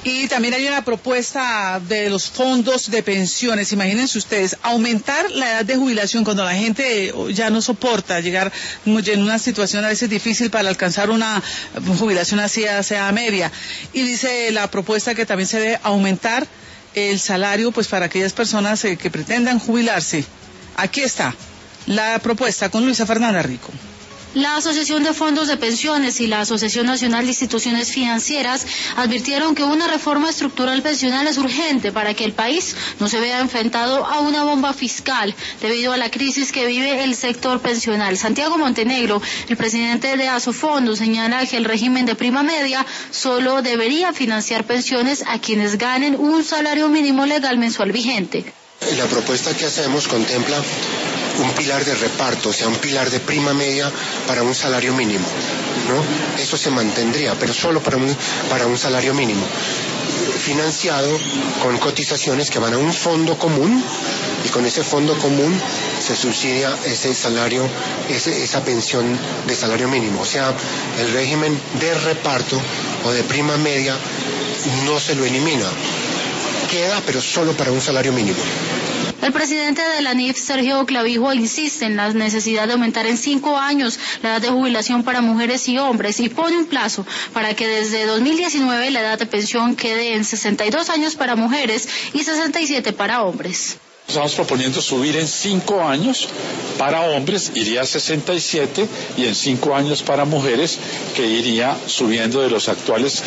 Y también hay una propuesta de los fondos de pensiones. Imagínense ustedes, aumentar la edad de jubilación cuando la gente ya no soporta llegar en una situación a veces difícil para alcanzar una jubilación así, sea media. Y dice la propuesta que también se debe aumentar el salario pues para aquellas personas que pretendan jubilarse. Aquí está la propuesta con Luisa Fernanda Rico. La Asociación de Fondos de Pensiones y la Asociación Nacional de Instituciones Financieras advirtieron que una reforma estructural pensional es urgente para que el país no se vea enfrentado a una bomba fiscal debido a la crisis que vive el sector pensional. Santiago Montenegro, el presidente de Asofondos, señala que el régimen de prima media solo debería financiar pensiones a quienes ganen un salario mínimo legal mensual vigente. La propuesta que hacemos contempla un pilar de reparto, o sea, un pilar de prima media para un salario mínimo, ¿no? Eso se mantendría, pero solo para un salario mínimo, financiado con cotizaciones que van a un fondo común, y con ese fondo común se subsidia ese salario, esa pensión de salario mínimo. O sea, el régimen de reparto o de prima media no se lo elimina, queda, pero solo para un salario mínimo. El presidente de la ANIF, Sergio Clavijo, insiste en la necesidad de aumentar en 5 años la edad de jubilación para mujeres y hombres y pone un plazo para que desde 2019 la edad de pensión quede en 62 años para mujeres y 67 para hombres. Estamos proponiendo subir en 5 años para hombres, iría a 67, y en 5 años para mujeres, que iría subiendo de los actuales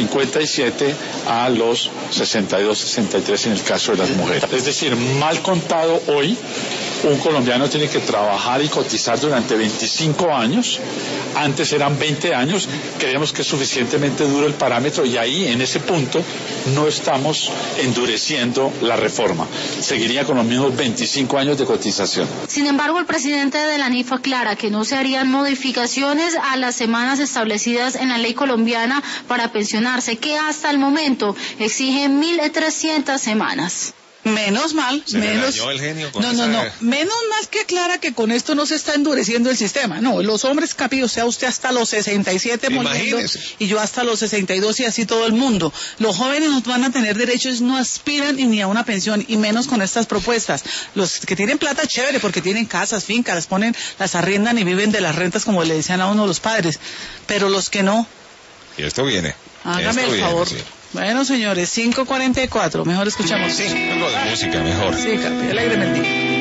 57 a los 62, 63 en el caso de las mujeres. Es decir, mal contado hoy, un colombiano tiene que trabajar y cotizar durante 25 años, antes eran 20 años, creemos que es suficientemente duro el parámetro y ahí, en ese punto, no estamos endureciendo la reforma. Seguiría con los mismos 25 años de cotización. Sin embargo, el presidente de la ANIF aclara que no se harían modificaciones a las semanas establecidas en la ley colombiana para pensionarse, que hasta el momento exige 1.300 semanas. Menos mal, menos mal que aclara que con esto no se está endureciendo el sistema. No, los hombres capi, o sea, usted hasta los 67 moliendo, y yo hasta los 62 y así todo el mundo. Los jóvenes no van a tener derechos, no aspiran ni a una pensión, y menos con estas propuestas. Los que tienen plata, chévere, porque tienen casas, fincas, las ponen, las arriendan y viven de las rentas como le decían a uno los padres. Pero los que no. Y esto viene. Hágame el favor. Sí. Bueno, señores, 5:44, mejor escuchamos. Sí, algo de música mejor. Sí, Capi, alegremente.